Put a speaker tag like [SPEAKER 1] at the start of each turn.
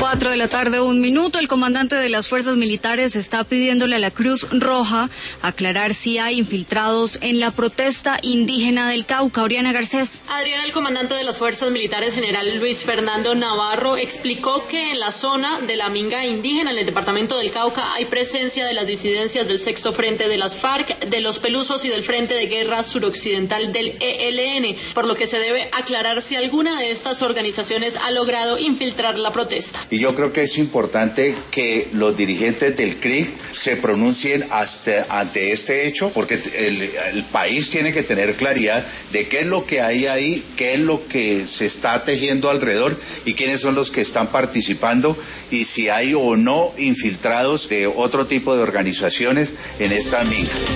[SPEAKER 1] 4 de la tarde, 1 minuto. El comandante de las fuerzas militares está pidiéndole a la Cruz Roja aclarar si hay infiltrados en la protesta indígena del Cauca. Oriana Garcés.
[SPEAKER 2] Adriana, el comandante de las fuerzas militares, general Luis Fernando Navarro, explicó que en la zona de la Minga indígena, en el departamento del Cauca, hay presencia de las disidencias del Sexto Frente de las FARC, de los Pelusos y del Frente de Guerra Suroccidental del ELN, por lo que se debe aclarar si alguna de estas organizaciones ha logrado infiltrar la protesta.
[SPEAKER 3] Y yo creo que es importante que los dirigentes del CRIG se pronuncien ante este hecho, porque el país tiene que tener claridad de qué es lo que hay ahí, qué es lo que se está tejiendo alrededor y quiénes son los que están participando y si hay o no infiltrados de otro tipo de organizaciones en esta minga.